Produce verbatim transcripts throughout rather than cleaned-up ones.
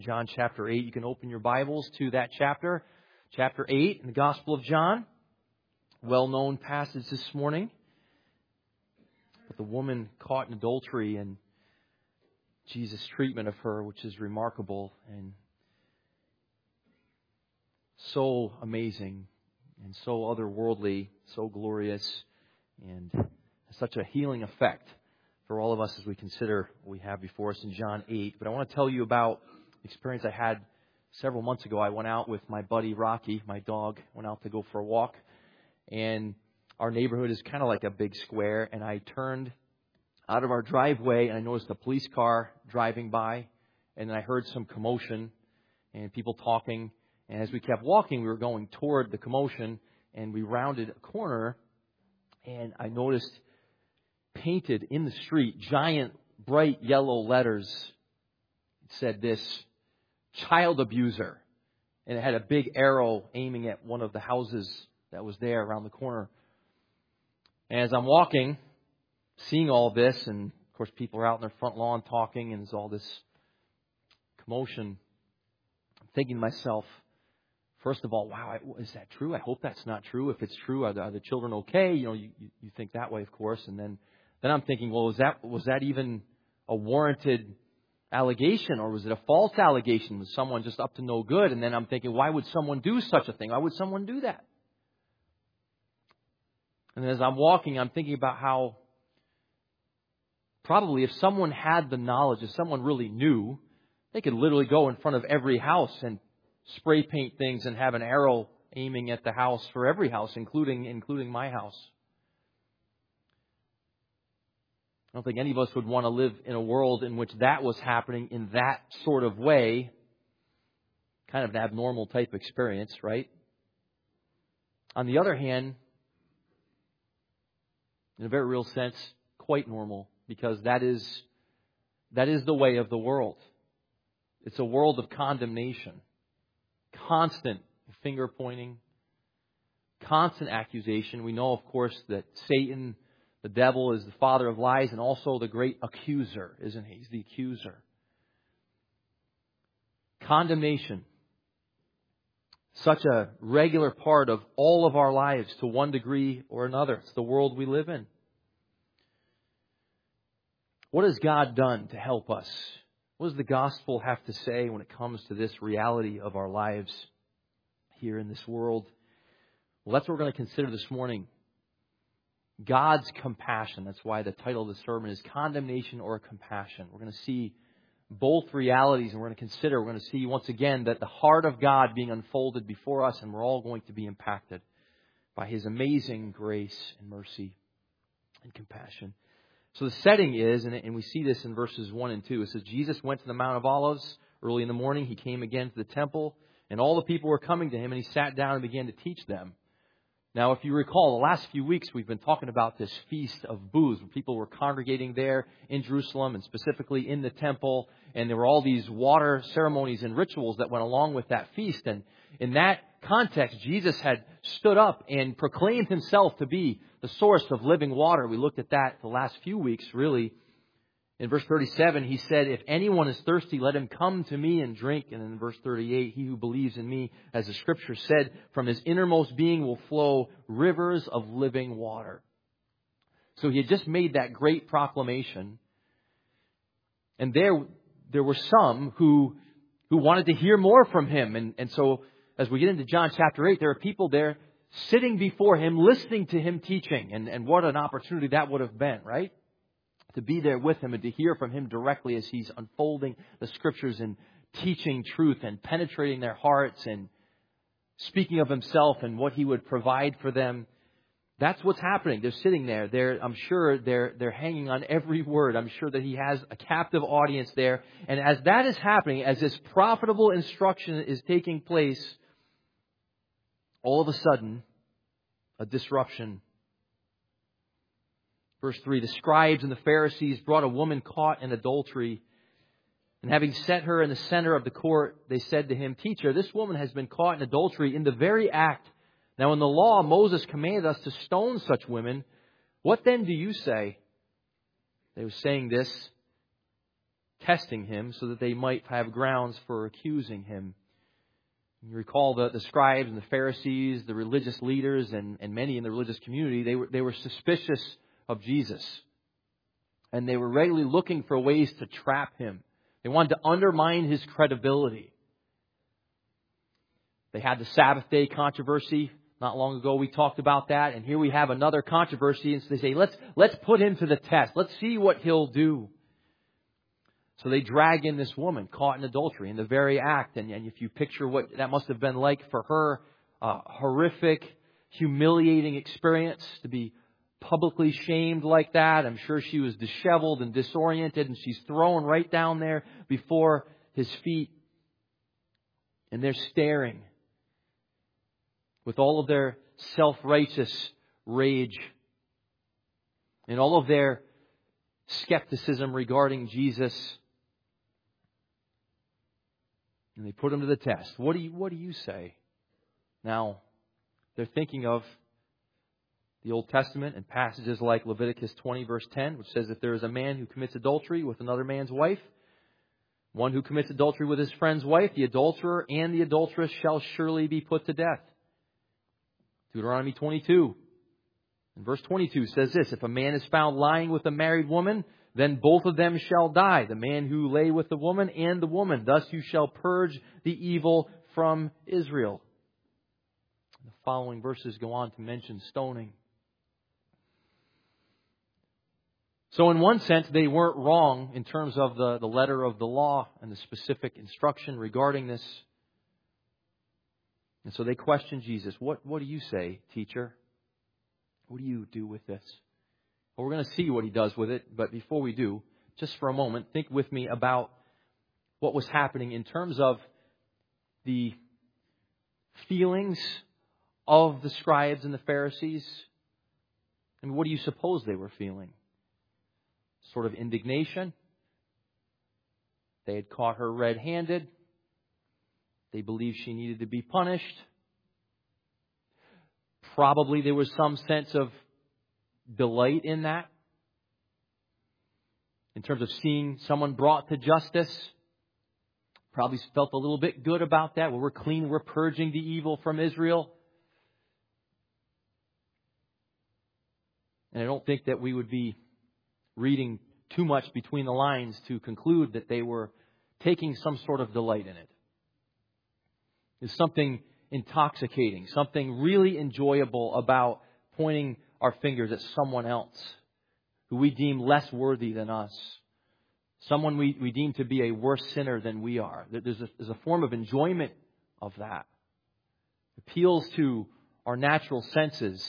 John chapter eight. You can open your Bibles to that chapter. Chapter eight in the Gospel of John. Well-known passage this morning. But the woman caught in adultery and Jesus' treatment of her, which is remarkable and so amazing and so otherworldly, so glorious, and such a healing effect for all of us as we consider what we have before us in John eight. But I want to tell you about the experience I had several months ago. I went out with my buddy Rocky, my dog, went out to go for a walk. And our neighborhood is kind of like a big square. And I turned out of our driveway and I noticed a police car driving by. And then I heard some commotion and people talking. And as we kept walking, we were going toward the commotion. And we rounded a corner. And I noticed painted in the street, giant, bright yellow letters. It said this, child abuser. And it had a big arrow aiming at one of the houses that was there around the corner. And as I'm walking, seeing all this, and of course people are out in their front lawn talking, and there's all this commotion, I'm thinking to myself, first of all, wow, is that true? I hope that's not true. If it's true, are the, are the children okay? You know, you, you think that way, of course. And then, then I'm thinking, well, was that was that even a warranted allegation, or was it a false allegation? Was someone just up to no good? And then I'm thinking, why would someone do such a thing? Why would someone do that? And as I'm walking, I'm thinking about how probably if someone had the knowledge, if someone really knew, they could literally go in front of every house and spray paint things and have an arrow aiming at the house for every house, including including my house. I don't think any of us would want to live in a world in which that was happening in that sort of way. Kind of an abnormal type experience, right? On the other hand, in a very real sense, quite normal, because that is that is the way of the world. It's a world of condemnation, constant finger pointing, constant accusation. We know, of course, that Satan, the devil, is the father of lies and also the great accuser, isn't he? He's the accuser. Condemnation. Such a regular part of all of our lives to one degree or another. It's the world we live in. What has God done to help us? What does the gospel have to say when it comes to this reality of our lives here in this world? Well, that's what we're going to consider this morning. God's compassion. That's why the title of the sermon is Condemnation or Compassion. We're going to see both realities, and we're going to consider, we're going to see once again that the heart of God being unfolded before us, and we're all going to be impacted by His amazing grace and mercy and compassion. So the setting is, and we see this in verses one and two, it says, Jesus went to the Mount of Olives early in the morning. He came again to the temple, and all the people were coming to Him, and He sat down and began to teach them. Now, if you recall, the last few weeks we've been talking about this Feast of Booths, where people were congregating there in Jerusalem and specifically in the temple. And there were all these water ceremonies and rituals that went along with that feast. And in that context, Jesus had stood up and proclaimed Himself to be the source of living water. We looked at that the last few weeks, really. In verse thirty-seven, He said, if anyone is thirsty, let him come to me and drink. And in verse thirty-eight, he who believes in me, as the Scripture said, from his innermost being will flow rivers of living water. So He had just made that great proclamation. And there, there were some who, who wanted to hear more from Him. And, and so as we get into John chapter eight, there are people there sitting before Him, listening to Him teaching. And, and what an opportunity that would have been, right? To be there with Him and to hear from Him directly as He's unfolding the Scriptures and teaching truth and penetrating their hearts and speaking of Himself and what He would provide for them. That's what's happening. They're sitting there. They're, I'm sure they're, they're hanging on every word. I'm sure that He has a captive audience there. And as that is happening, as this profitable instruction is taking place, all of a sudden, a disruption. Verse three, the scribes and the Pharisees brought a woman caught in adultery. And having set her in the center of the court, they said to Him, Teacher, this woman has been caught in adultery in the very act. Now in the law, Moses commanded us to stone such women. What then do you say? They were saying this testing him so that they might have grounds for accusing him. You recall the, the scribes and the Pharisees, the religious leaders, and, and many in the religious community, they were, they were suspicious of Jesus. And they were regularly looking for ways to trap him. They wanted to undermine his credibility. They had the Sabbath day controversy. Not long ago we talked about that. And here we have another controversy. And so they say, let's, let's put him to the test. Let's see what he'll do. So they drag in this woman caught in adultery in the very act. And, and if you picture what that must have been like for her, a horrific, humiliating experience to be publicly shamed like that. I'm sure she was disheveled and disoriented, and she's thrown right down there before his feet. And they're staring with all of their self-righteous rage and all of their skepticism regarding Jesus. And they put him to the test. What do you, what do you say? Now, they're thinking of the Old Testament and passages like Leviticus twenty verse ten, which says if there is a man who commits adultery with another man's wife, one who commits adultery with his friend's wife, the adulterer and the adulteress shall surely be put to death. Deuteronomy twenty-two and verse twenty-two says this, if a man is found lying with a married woman, then both of them shall die, the man who lay with the woman and the woman. Thus you shall purge the evil from Israel. The following verses go on to mention stoning. So in one sense, they weren't wrong in terms of the, the letter of the law and the specific instruction regarding this. And so they questioned Jesus. What, what do you say, teacher? What do you do with this? Well, we're going to see what he does with it. But before we do, just for a moment, think with me about what was happening in terms of the feelings of the scribes and the Pharisees. I mean, what do you suppose they were feeling? Sort of indignation. They had caught her red-handed. They believed she needed to be punished. Probably there was some sense of delight in that. In terms of seeing someone brought to justice. Probably felt a little bit good about that. Well, we're clean. We're purging the evil from Israel. And I don't think that we would be reading too much between the lines to conclude that they were taking some sort of delight in it. There's something intoxicating, something really enjoyable about pointing our fingers at someone else who we deem less worthy than us. Someone we, we deem to be a worse sinner than we are. There's a, there's a form of enjoyment of that. It appeals to our natural senses.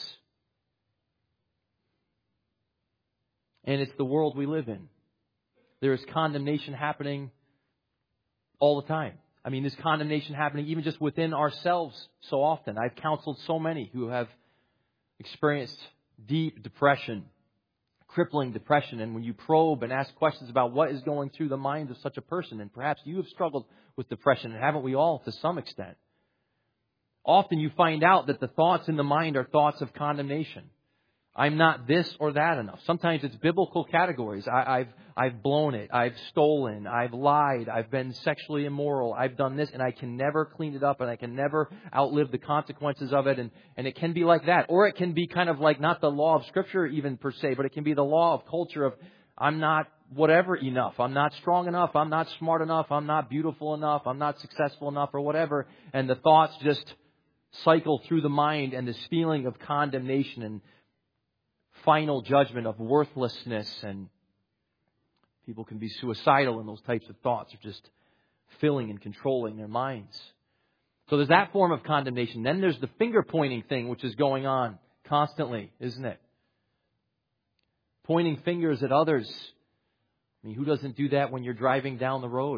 And it's the world we live in. There is condemnation happening all the time. I mean, there's condemnation happening even just within ourselves so often. I've counseled so many who have experienced deep depression, crippling depression. And when you probe and ask questions about what is going through the mind of such a person, and perhaps you have struggled with depression, and haven't we all to some extent? Often you find out that the thoughts in the mind are thoughts of condemnation. I'm not this or that enough. Sometimes it's biblical categories. I, I've I've blown it. I've stolen. I've lied. I've been sexually immoral. I've done this, and I can never clean it up, and I can never outlive the consequences of it. And, and it can be like that. Or it can be kind of like not the law of Scripture even per se, but it can be the law of culture of I'm not whatever enough. I'm not strong enough. I'm not smart enough. I'm not beautiful enough. I'm not successful enough or whatever. And the thoughts just cycle through the mind, and this feeling of condemnation and final judgment of worthlessness, and people can be suicidal, and those types of thoughts are just filling and controlling their minds. So there's that form of condemnation. Then there's the finger pointing thing, which is going on constantly, isn't it? Pointing fingers at others. I mean, who doesn't do that when you're driving down the road?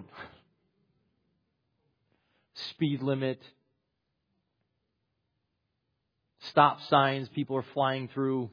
Speed limit, stop signs people are flying through,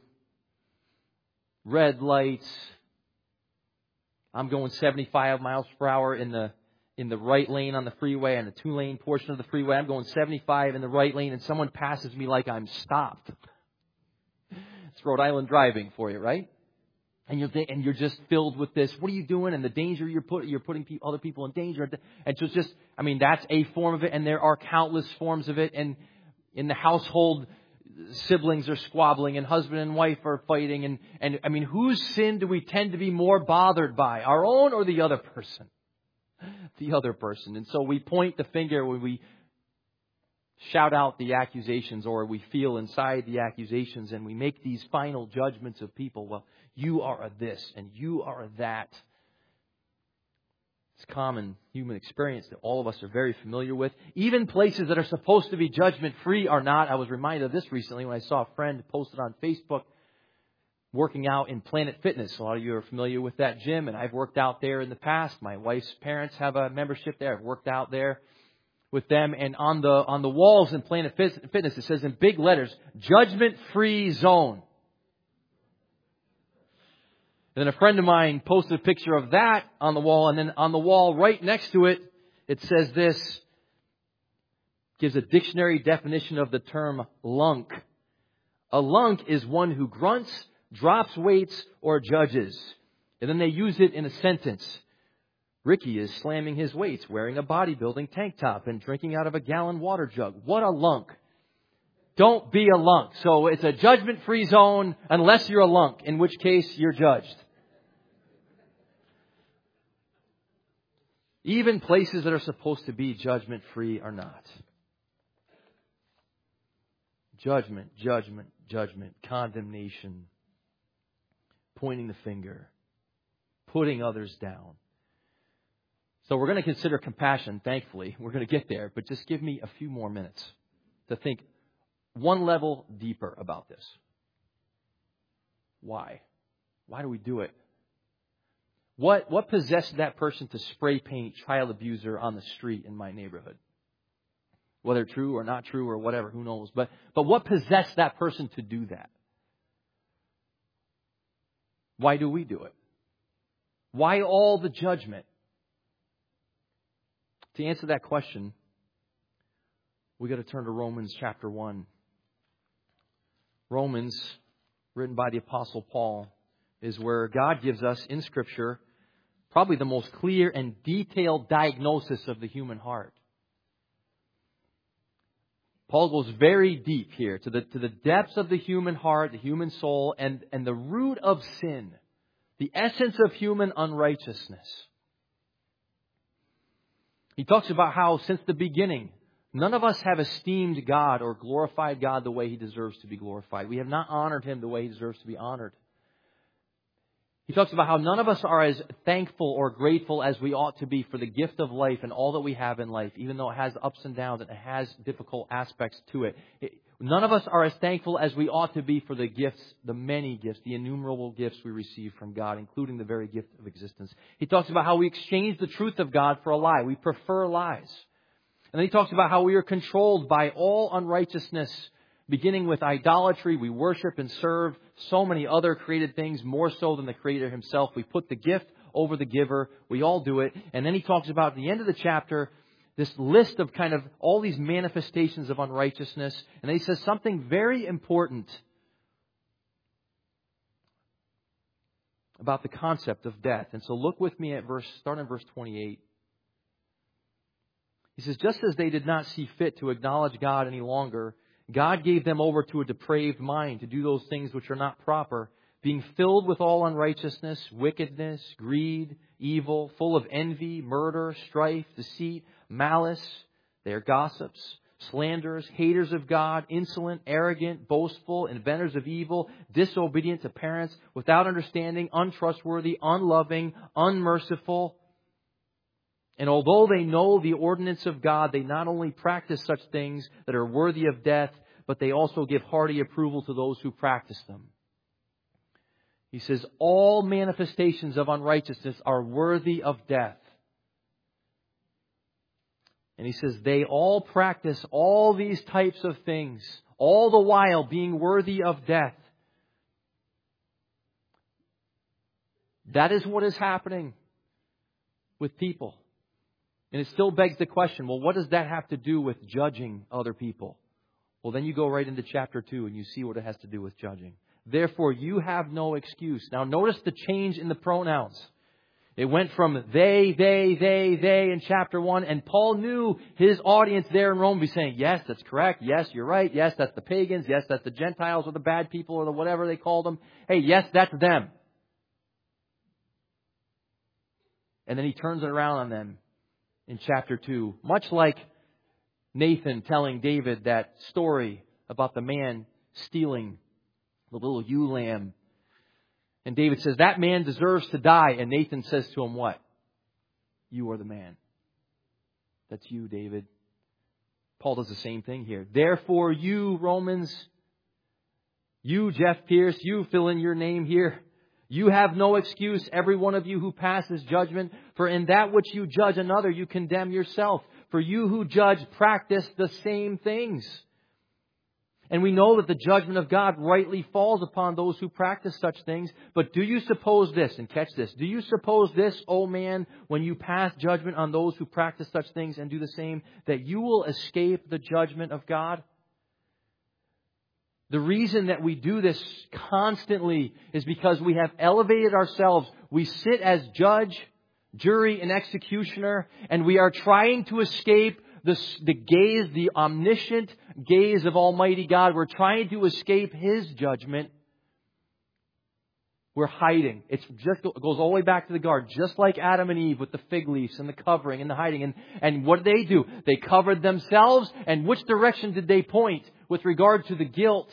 red lights. I'm going seventy-five miles per hour in the in the right lane on the freeway, and the two-lane portion of the freeway. I'm going seventy-five in the right lane, and someone passes me like I'm stopped. It's Rhode Island driving for you, right? And you're, and you're just filled with this, what are you doing? And the danger you're putting, you're putting pe- other people in danger. And so it's just, I mean, that's a form of it. And there are countless forms of it. And in the household, siblings are squabbling and husband and wife are fighting. And, and I mean, whose sin do we tend to be more bothered by? Our own or the other person? The other person. And so we point the finger when we shout out the accusations, or we feel inside the accusations, and we make these final judgments of people. Well, you are a this and you are a that. It's a common human experience that all of us are very familiar with. Even places that are supposed to be judgment-free are not. I was reminded of this recently when I saw a friend posted on Facebook working out in Planet Fitness. A lot of you are familiar with that gym, and I've worked out there in the past. My wife's parents have a membership there. I've worked out there with them, and on the on the walls in Planet Fitness, it says in big letters, "Judgment-free zone." And then a friend of mine posted a picture of that on the wall, and then on the wall right next to it, it says this, gives a dictionary definition of the term lunk. A lunk is one who grunts, drops weights, or judges. And then they use it in a sentence. Ricky is slamming his weights, wearing a bodybuilding tank top, and drinking out of a gallon water jug. What a lunk. Don't be a lunk. So it's a judgment-free zone unless you're a lunk, in which case you're judged. Even places that are supposed to be judgment-free are not. Judgment, judgment, judgment, condemnation, pointing the finger, putting others down. So we're going to consider compassion, thankfully. We're going to get there, but just give me a few more minutes to think one level deeper about this. Why? Why do we do it? What, what possessed that person to spray paint child abuser on the street in my neighborhood? Whether true or not true or whatever, who knows. But, but what possessed that person to do that? Why do we do it? Why all the judgment? To answer that question, we got to turn to Romans chapter one. Romans, written by the Apostle Paul, is where God gives us in Scripture probably the most clear and detailed diagnosis of the human heart. Paul goes very deep here to the, to the depths of the human heart, the human soul, and, and the root of sin, the essence of human unrighteousness. He talks about how since the beginning, none of us have esteemed God or glorified God the way He deserves to be glorified. We have not honored Him the way He deserves to be honored. He talks about how none of us are as thankful or grateful as we ought to be for the gift of life and all that we have in life, even though it has ups and downs and it has difficult aspects to it. None of us are as thankful as we ought to be for the gifts, the many gifts, the innumerable gifts we receive from God, including the very gift of existence. He talks about how we exchange the truth of God for a lie. We prefer lies. And then he talks about how we are controlled by all unrighteousness, beginning with idolatry. We worship and serve so many other created things, more so than the Creator Himself. We put the gift over the giver. We all do it. And then he talks about at the end of the chapter, this list of kind of all these manifestations of unrighteousness. And then he says something very important about the concept of death. And so look with me at verse, start in verse twenty-eight. He says, just as they did not see fit to acknowledge God any longer, God gave them over to a depraved mind to do those things which are not proper, being filled with all unrighteousness, wickedness, greed, evil, full of envy, murder, strife, deceit, malice. They are gossips, slanderers, haters of God, insolent, arrogant, boastful, inventors of evil, disobedient to parents, without understanding, untrustworthy, unloving, unmerciful. And although they know the ordinance of God, they not only practice such things that are worthy of death, but they also give hearty approval to those who practice them. He says, all manifestations of unrighteousness are worthy of death. And he says, they all practice all these types of things, all the while being worthy of death. That is what is happening with people. And it still begs the question, well, what does that have to do with judging other people? Well, then you go right into chapter two and you see what it has to do with judging. Therefore, you have no excuse. Now, notice the change in the pronouns. It went from they, they, they, they in chapter one. And Paul knew his audience there in Rome would be saying, yes, that's correct. Yes, you're right. Yes, that's the pagans. Yes, that's the Gentiles or the bad people or the whatever they called them. Hey, yes, that's them. And then he turns it around on them in chapter two. Much like Nathan telling David that story about the man stealing the little ewe lamb. And David says, that man deserves to die. And Nathan says to him, what? You are the man. That's you, David. Paul does the same thing here. Therefore, you, Romans, you, Jeff Pierce, you fill in your name here. You have no excuse, every one of you who passes judgment. For in that which you judge another, you condemn yourself. For you who judge practice the same things. And we know that the judgment of God rightly falls upon those who practice such things. But do you suppose this, and catch this, do you suppose this, O man, when you pass judgment on those who practice such things and do the same, that you will escape the judgment of God? The reason that we do this constantly is because we have elevated ourselves. We sit as judge, jury, and executioner, and we are trying to escape the, the gaze, the omniscient gaze of Almighty God. We're trying to escape His judgment. We're hiding. It just goes all the way back to the garden, just like Adam and Eve with the fig leaves and the covering and the hiding. And, and what did they do? They covered themselves. And which direction did they point with regard to the guilt?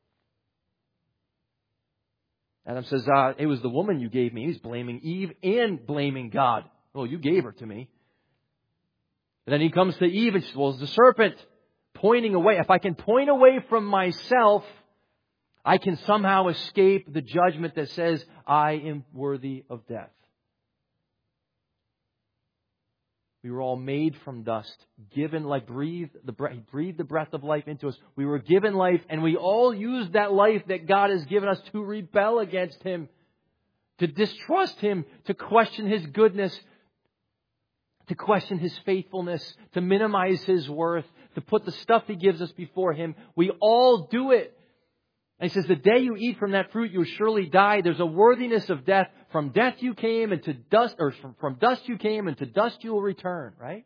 Adam says, uh, it was the woman you gave me. He's blaming Eve and blaming God. Well, you gave her to me. And then he comes to Eve and says, well, it's the serpent pointing away. If I can point away from myself, I can somehow escape the judgment that says I am worthy of death. We were all made from dust, given like breathe the breath, He breathed the breath of life into us. We were given life, and we all use that life that God has given us to rebel against Him, to distrust Him, to question His goodness, to question His faithfulness, to minimize His worth, to put the stuff He gives us before Him. We all do it. And He says, the day you eat from that fruit, you will surely die. There's a worthiness of death. From death you came, and to dust, or from, from dust you came, and to dust you will return, right?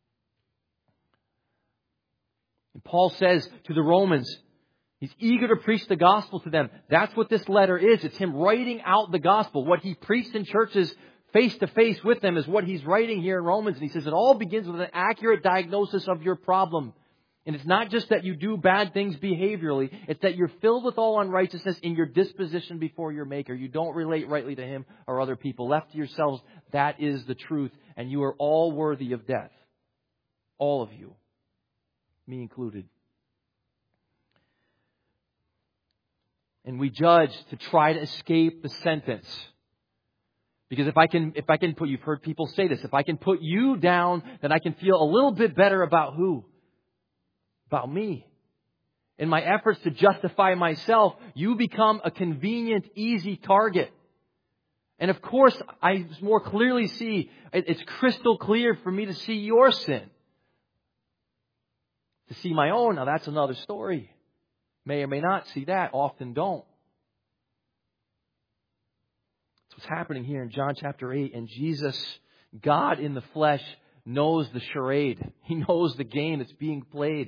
And Paul says to the Romans, he's eager to preach the gospel to them. That's what this letter is. It's him writing out the gospel. What he preached in churches face to face with them is what he's writing here in Romans. And he says it all begins with an accurate diagnosis of your problem. And it's not just that you do bad things behaviorally. It's that you're filled with all unrighteousness in your disposition before your Maker. You don't relate rightly to Him or other people. Left to yourselves, that is the truth. And you are all worthy of death. All of you. Me included. And we judge to try to escape the sentence. Because if I can, if I can put, you've heard people say this, if I can put you down, then I can feel a little bit better about who? About me. In my efforts to justify myself, you become a convenient, easy target. And of course, I more clearly see, it's crystal clear for me to see your sin. To see my own, now that's another story. May or may not see that, often don't. That's what's happening here in John chapter eight. And Jesus, God in the flesh, knows the charade. He knows the game that's being played.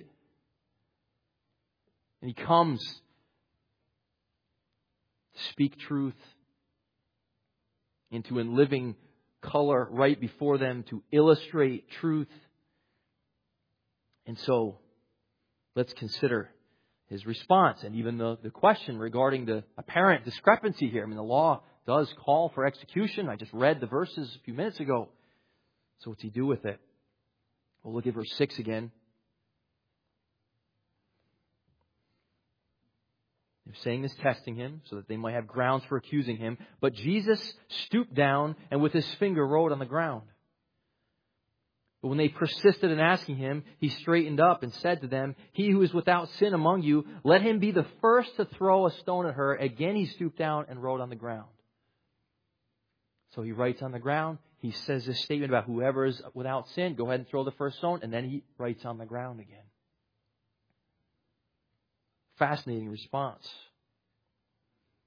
And He comes to speak truth into in living color right before them, to illustrate truth. And so, let's consider His response and even the, the question regarding the apparent discrepancy here. I mean, the law does call for execution. I just read the verses a few minutes ago. So what's He do with it? We'll look at verse six again. They're saying this, testing Him, so that they might have grounds for accusing Him. But Jesus stooped down and with His finger wrote on the ground. But when they persisted in asking Him, He straightened up and said to them, He who is without sin among you, let him be the first to throw a stone at her. Again He stooped down and wrote on the ground. So He writes on the ground. He says this statement about whoever is without sin, go ahead and throw the first stone. And then He writes on the ground again. Fascinating response.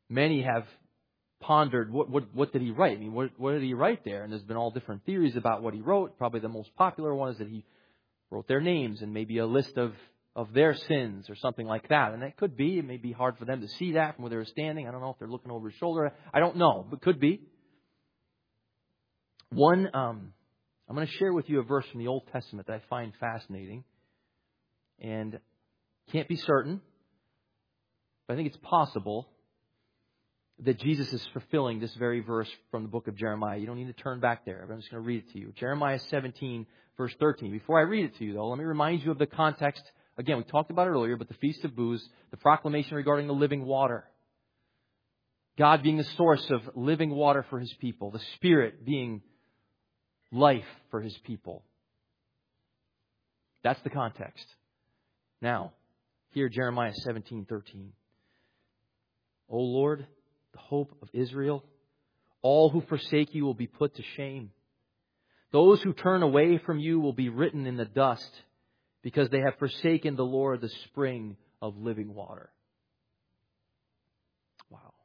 Many have pondered, what, what, what did he write? I mean, what, what did he write there? And there's been all different theories about what he wrote. Probably the most popular one is that he wrote their names and maybe a list of, of their sins or something like that. And that could be. It may be hard for them to see that from where they were standing. I don't know if they're looking over his shoulder. I don't know, but could be. One, um, I'm going to share with you a verse from the Old Testament that I find fascinating. And can't be certain, but I think it's possible that Jesus is fulfilling this very verse from the book of Jeremiah. You don't need to turn back there. I'm just going to read it to you. Jeremiah seventeen, verse thirteen. Before I read it to you, though, let me remind you of the context. Again, we talked about it earlier, but the Feast of Booths, the proclamation regarding the living water. God being the source of living water for His people. The Spirit being life for His people. That's the context. Now, here Jeremiah seventeen, thirteen. O Lord, the hope of Israel, all who forsake you will be put to shame. Those who turn away from you will be written in the dust, because they have forsaken the Lord, the spring of living water. Wow.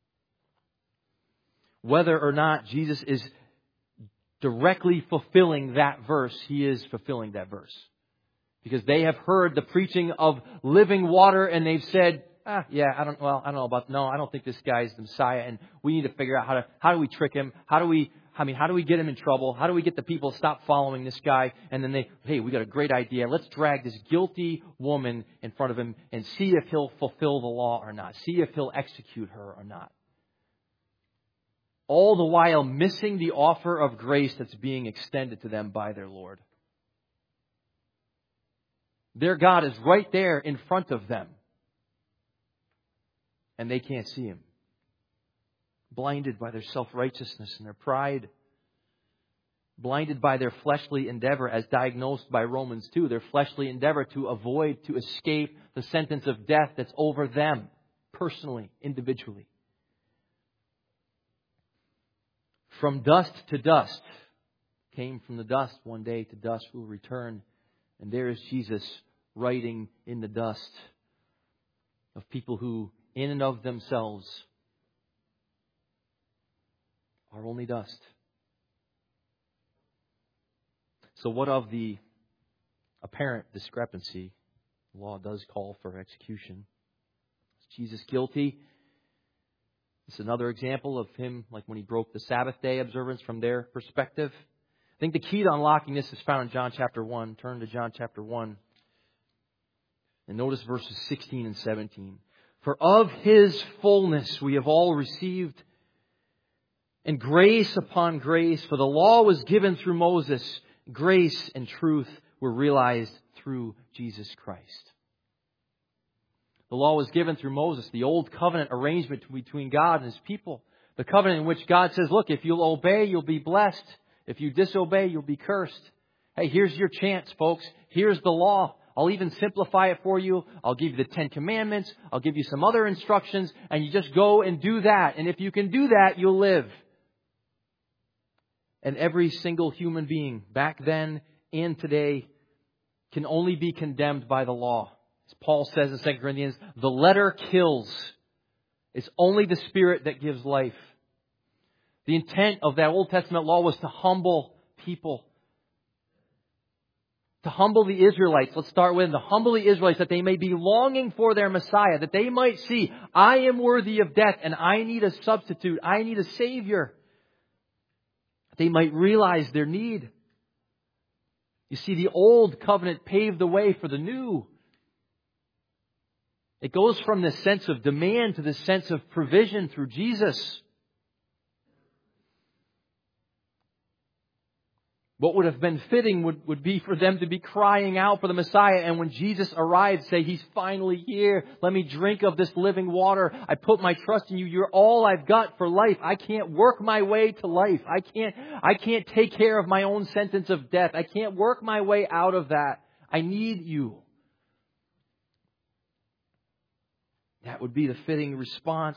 Whether or not Jesus is directly fulfilling that verse, He is fulfilling that verse. Because they have heard the preaching of living water and they've said, ah, yeah, I don't, well, I don't know about, no, I don't think this guy's the Messiah, and we need to figure out how to, how do we trick him? How do we, I mean, how do we get him in trouble? How do we get the people to stop following this guy? And then they, hey, we got a great idea. Let's drag this guilty woman in front of him and see if he'll fulfill the law or not. See if he'll execute her or not. All the while missing the offer of grace that's being extended to them by their Lord. Their God is right there in front of them. And they can't see Him. Blinded by their self-righteousness and their pride. Blinded by their fleshly endeavor as diagnosed by Romans two. Their fleshly endeavor to avoid, to escape the sentence of death that's over them. Personally, individually. From dust to dust. Came from the dust one day, to dust will return. And there is Jesus writing in the dust of people who, in and of themselves, are only dust. So what of the apparent discrepancy? The law does call for execution. Is Jesus guilty? This is another example of Him, like when He broke the Sabbath day observance from their perspective. I think the key to unlocking this is found in John chapter one. Turn to John chapter one. And notice verses sixteen and seventeen. For of His fullness we have all received, and grace upon grace. For the law was given through Moses. Grace and truth were realized through Jesus Christ. The law was given through Moses, the old covenant arrangement between God and His people. The covenant in which God says, look, if you'll obey, you'll be blessed. If you disobey, you'll be cursed. Hey, here's your chance, folks. Here's the law. I'll even simplify it for you. I'll give you the Ten Commandments. I'll give you some other instructions. And you just go and do that. And if you can do that, you'll live. And every single human being back then and today can only be condemned by the law. As Paul says in Second Corinthians, the letter kills. It's only the Spirit that gives life. The intent of that Old Testament law was to humble people. To humble the Israelites. Let's start with them. To humble the Israelites that they may be longing for their Messiah. That they might see, I am worthy of death and I need a substitute. I need a Savior. They might realize their need. You see, the old covenant paved the way for the new. It goes from this sense of demand to this sense of provision through Jesus. What would have been fitting would, would be for them to be crying out for the Messiah. And when Jesus arrived, say, He's finally here. Let me drink of this living water. I put my trust in you. You're all I've got for life. I can't work my way to life. I can't, I can't take care of my own sentence of death. I can't work my way out of that. I need you. That would be the fitting response.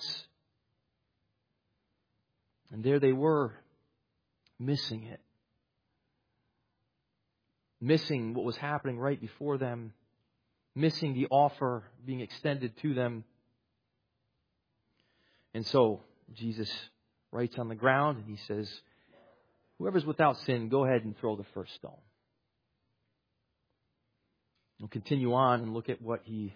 And there they were, missing it. Missing what was happening right before them. Missing the offer being extended to them. And so Jesus writes on the ground and He says, whoever's without sin, go ahead and throw the first stone. We'll continue on and look at what He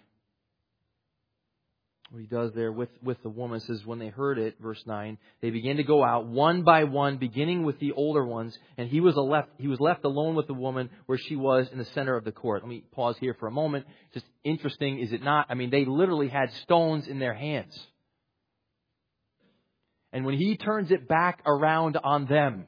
what he does there with, with the woman. It says, when they heard it, verse nine, they began to go out one by one, beginning with the older ones, and he was left he was left alone with the woman where she was in the center of the court. Let me pause here for a moment. Just interesting, is it not? I mean, they literally had stones in their hands. And when He turns it back around on them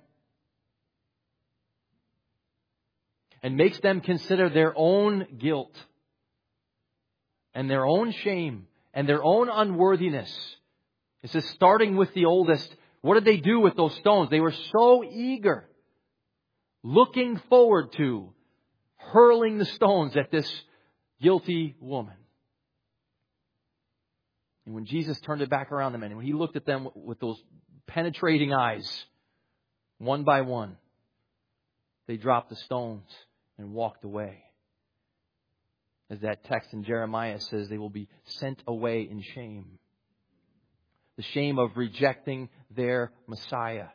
and makes them consider their own guilt and their own shame and their own unworthiness. It says, starting with the oldest, what did they do with those stones? They were so eager, looking forward to hurling the stones at this guilty woman. And when Jesus turned it back around them, and when He looked at them with those penetrating eyes, one by one, they dropped the stones and walked away. As that text in Jeremiah says, they will be sent away in shame. The shame of rejecting their Messiah.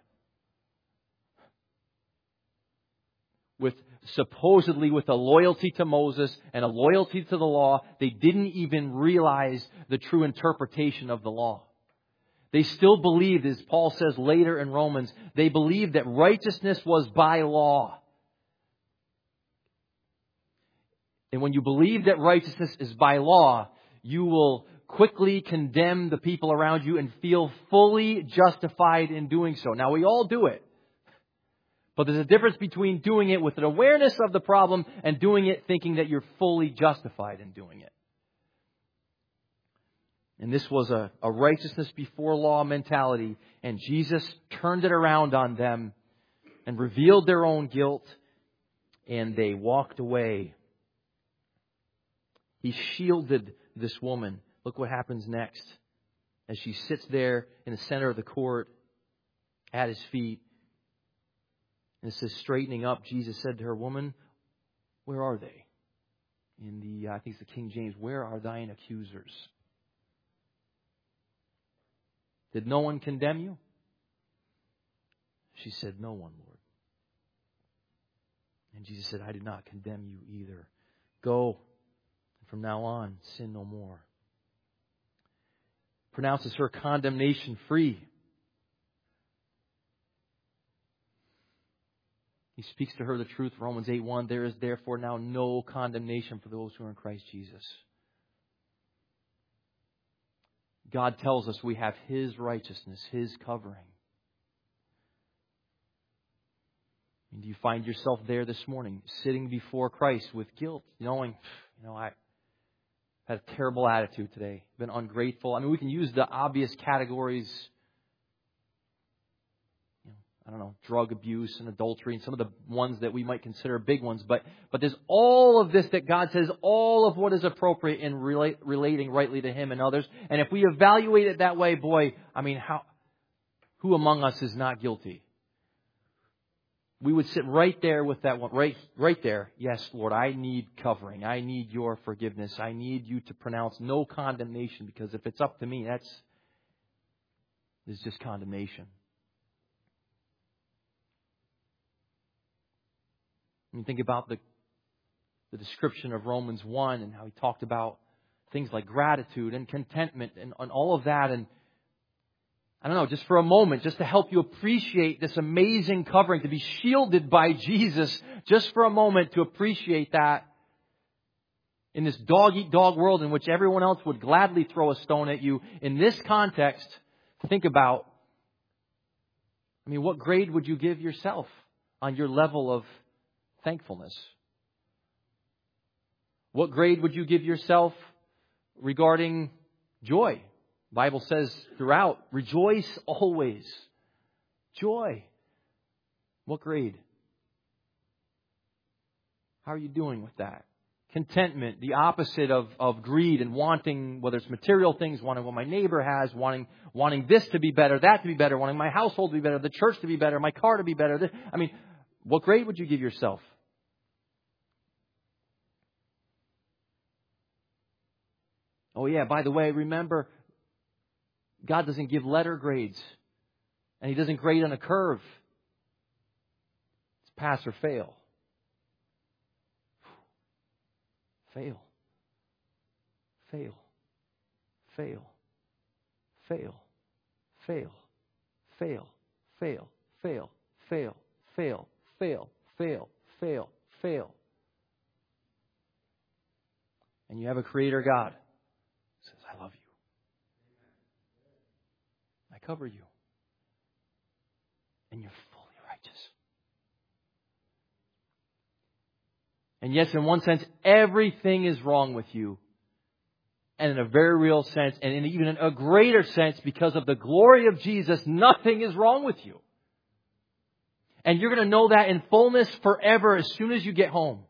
With supposedly with a loyalty to Moses and a loyalty to the law, they didn't even realize the true interpretation of the law. They still believed, as Paul says later in Romans, they believed that righteousness was by law. And when you believe that righteousness is by law, you will quickly condemn the people around you and feel fully justified in doing so. Now, we all do it. But there's a difference between doing it with an awareness of the problem and doing it thinking that you're fully justified in doing it. And this was a, a righteousness before law mentality. And Jesus turned it around on them and revealed their own guilt. And they walked away. He shielded this woman. Look what happens next. As she sits there in the center of the court at His feet. And it says, straightening up, Jesus said to her, woman, where are they? In the, I think it's the King James, where are thine accusers? Did no one condemn you? She said, no one, Lord. And Jesus said, I did not condemn you either. Go. From now on, sin no more. Pronounces her condemnation free. He speaks to her the truth. Romans eight one, there is therefore now no condemnation for those who are in Christ Jesus. God tells us we have His righteousness, His covering. And do you find yourself there this morning, sitting before Christ with guilt, knowing, you know, I had a terrible attitude today, been ungrateful. I mean, we can use the obvious categories, you know, I don't know, drug abuse and adultery and some of the ones that we might consider big ones. But but there's all of this that God says, all of what is appropriate in relate, relating rightly to Him and others. And if we evaluate it that way, boy, I mean, how who among us is not guilty? We would sit right there with that one, right, right there. Yes, Lord, I need covering. I need your forgiveness. I need you to pronounce no condemnation, because if it's up to me, that's is just condemnation. When you think about the the description of Romans one and how he talked about things like gratitude and contentment and, and all of that, and I don't know, just for a moment, just to help you appreciate this amazing covering, to be shielded by Jesus, just for a moment to appreciate that in this dog-eat-dog world in which everyone else would gladly throw a stone at you. In this context, think about, I mean, what grade would you give yourself on your level of thankfulness? What grade would you give yourself regarding joy? The Bible says throughout, rejoice always. Joy. What grade? How are you doing with that? Contentment, the opposite of, of greed and wanting, whether it's material things, wanting what my neighbor has, wanting wanting this to be better, that to be better, wanting my household to be better, the church to be better, my car to be better. This, I mean, what grade would you give yourself? Oh yeah, by the way, remember, God doesn't give letter grades. And He doesn't grade on a curve. It's pass or fail. Fail. Fail. Fail. Fail. Fail. Fail. Fail. Fail. Fail. Fail. Fail. Fail. Fail. Fail. And you have a Creator God who says, I love you. I cover you. And you're fully righteous. And yes, in one sense, everything is wrong with you. And in a very real sense, and in even a greater sense, because of the glory of Jesus, nothing is wrong with you. And you're going to know that in fullness forever as soon as you get home.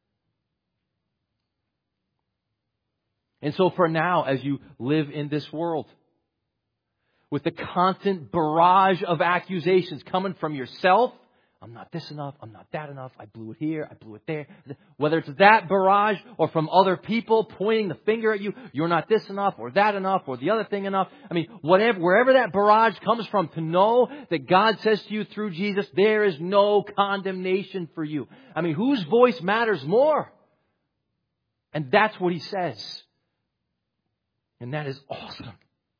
And so for now, as you live in this world, with the constant barrage of accusations coming from yourself, I'm not this enough, I'm not that enough, I blew it here, I blew it there. Whether it's that barrage or from other people pointing the finger at you, you're not this enough or that enough or the other thing enough. I mean, whatever, wherever that barrage comes from, to know that God says to you through Jesus, there is no condemnation for you. I mean, whose voice matters more? And that's what He says. And that is awesome.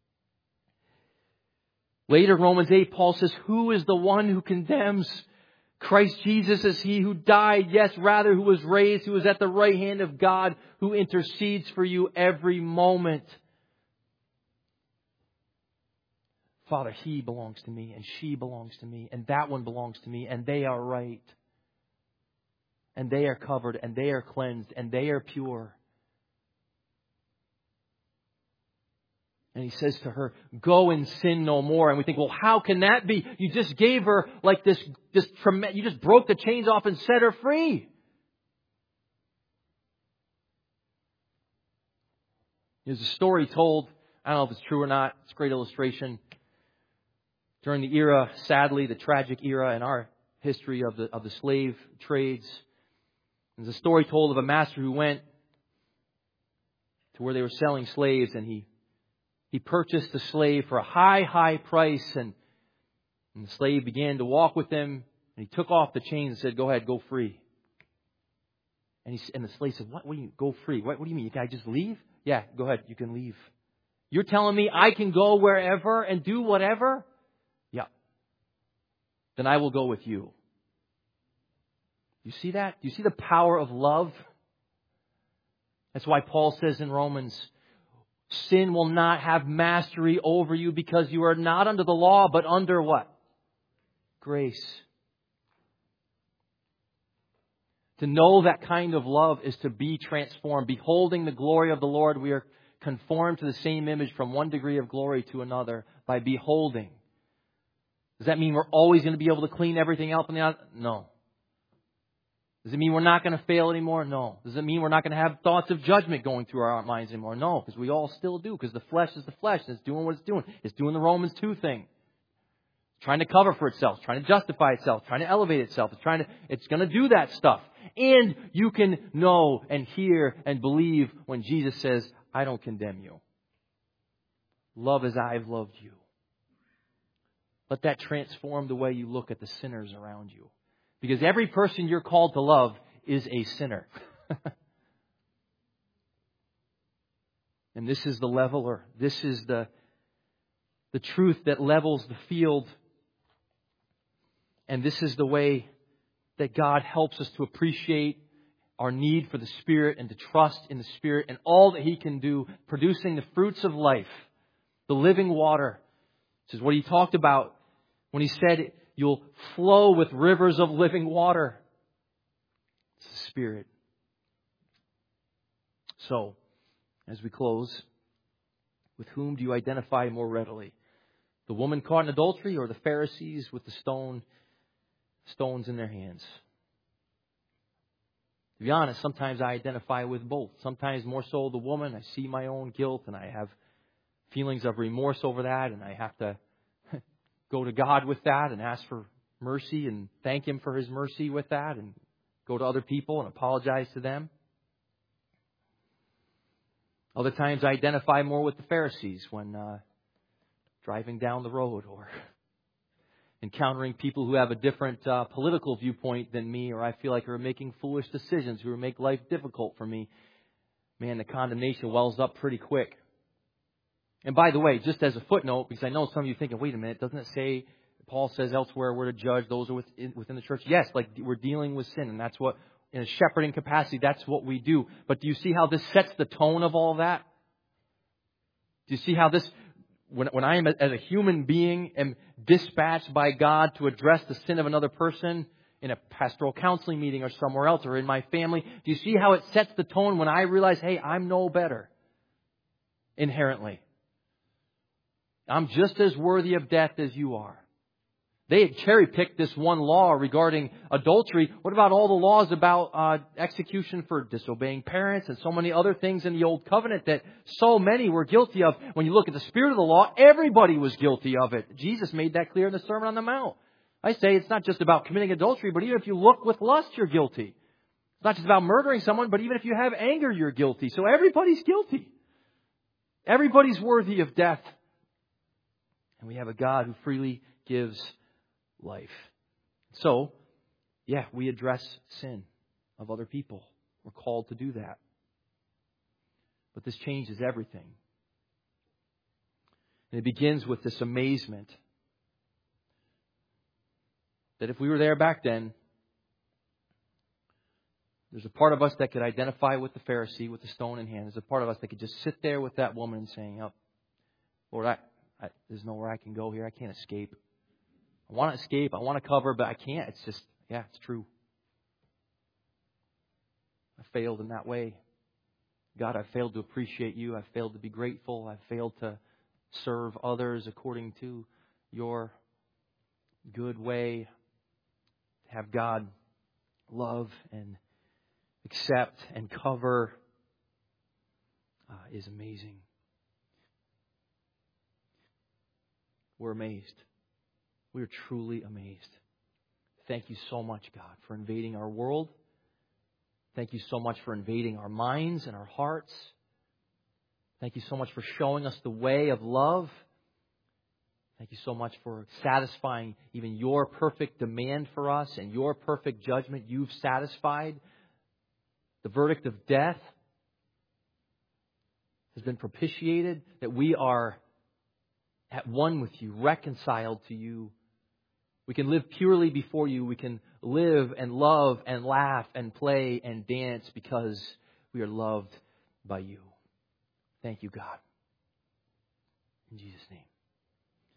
Later, Romans eight, Paul says, who is the one who condemns? Christ Jesus is He who died, yes, rather who was raised, who is at the right hand of God, who intercedes for you every moment. Father, he belongs to me, and she belongs to me, and that one belongs to me, and they are right. And they are covered, and they are cleansed, and they are pure. And He says to her, go and sin no more. And we think, well, how can that be? You just gave her like this, this tremendous, you just broke the chains off and set her free. There's a story told, I don't know if it's true or not, it's a great illustration. During the era, sadly, the tragic era in our history of the, of the slave trades, there's a story told of a master who went to where they were selling slaves, and he He purchased the slave for a high, high price, and, and the slave began to walk with him, and he took off the chains and said, go ahead, go free. And he and the slave said, what, what do you mean, go free? What, what do you mean? Can I just leave? Yeah, go ahead, you can leave. You're telling me I can go wherever and do whatever? Yeah. Then I will go with you. You see that? Do you see the power of love? That's why Paul says in Romans, sin will not have mastery over you because you are not under the law, but under what? Grace. To know that kind of love is to be transformed. Beholding the glory of the Lord, we are conformed to the same image from one degree of glory to another by beholding. Does that mean we're always going to be able to clean everything up on the outside? No. Does it mean we're not going to fail anymore? No. Does it mean we're not going to have thoughts of judgment going through our minds anymore? No, because we all still do, because the flesh is the flesh and it's doing what it's doing. It's doing the Romans two thing. It's trying to cover for itself, it's trying to justify itself, trying to elevate itself. It's trying to, it's going to do that stuff. And you can know and hear and believe when Jesus says, I don't condemn you. Love as I've loved you. Let that transform the way you look at the sinners around you. Because every person you're called to love is a sinner. And this is the leveler. This is the, the truth that levels the field. And this is the way that God helps us to appreciate our need for the Spirit and to trust in the Spirit and all that He can do, producing the fruits of life, the living water. This is what He talked about when He said, you'll flow with rivers of living water. It's the Spirit. So, as we close, with whom do you identify more readily? The woman caught in adultery or the Pharisees with the stone, stones in their hands? To be honest, sometimes I identify with both. Sometimes more so the woman. I see my own guilt and I have feelings of remorse over that, and I have to go to God with that and ask for mercy and thank Him for His mercy with that, and go to other people and apologize to them. Other times I identify more with the Pharisees when uh, driving down the road, or encountering people who have a different uh, political viewpoint than me, or I feel like are making foolish decisions, who make life difficult for me, man, the condemnation wells up pretty quick. And by the way, just as a footnote, because I know some of you are thinking, wait a minute, doesn't it say, Paul says elsewhere, we're to judge those who are within, within the church? Yes, like we're dealing with sin, and that's what, in a shepherding capacity, that's what we do. But do you see how this sets the tone of all that? Do you see how this, when, when I am as a human being am dispatched by God to address the sin of another person in a pastoral counseling meeting or somewhere else or in my family, do you see how it sets the tone when I realize, hey, I'm no better inherently? I'm just as worthy of death as you are. They had cherry-picked this one law regarding adultery. What about all the laws about uh, execution for disobeying parents and so many other things in the Old Covenant that so many were guilty of? When you look at the spirit of the law, everybody was guilty of it. Jesus made that clear in the Sermon on the Mount. I say it's not just about committing adultery, but even if you look with lust, you're guilty. It's not just about murdering someone, but even if you have anger, you're guilty. So everybody's guilty. Everybody's worthy of death. And we have a God who freely gives life. So, yeah, we address sin of other people. We're called to do that. But this changes everything. And it begins with this amazement that if we were there back then, there's a part of us that could identify with the Pharisee with the stone in hand. There's a part of us that could just sit there with that woman saying, oh, Lord, I, I, there's nowhere I can go here. I can't escape. I want to escape. I want to cover, but I can't. It's just, yeah, it's true. I failed in that way. God, I failed to appreciate you. I failed to be grateful. I failed to serve others according to your good way. To have God love and accept and cover uh, is amazing. We're amazed. We are truly amazed. Thank you so much, God, for invading our world. Thank you so much for invading our minds and our hearts. Thank you so much for showing us the way of love. Thank you so much for satisfying even your perfect demand for us and your perfect judgment. You've satisfied. The verdict of death has been propitiated, that we are at one with you, reconciled to you. We can live purely before you. We can live and love and laugh and play and dance because we are loved by you. Thank you, God. In Jesus' name.